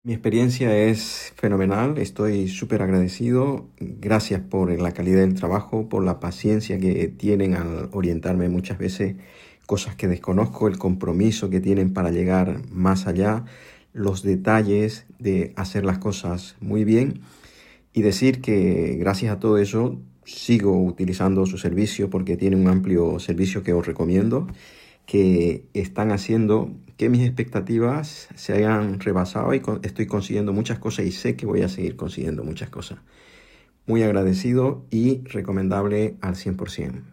Mi experiencia es fenomenal, estoy súper agradecido. Gracias por la calidad del trabajo, por la paciencia que tienen al orientarme muchas veces cosas que desconozco, el compromiso que tienen para llegar más allá, los detalles de hacer las cosas muy bien y decir que gracias a todo eso sigo utilizando su servicio porque tiene un amplio servicio que os recomiendo, que están haciendo que mis expectativas se hayan rebasado y estoy consiguiendo muchas cosas y sé que voy a seguir consiguiendo muchas cosas. Muy agradecido y recomendable al 100%.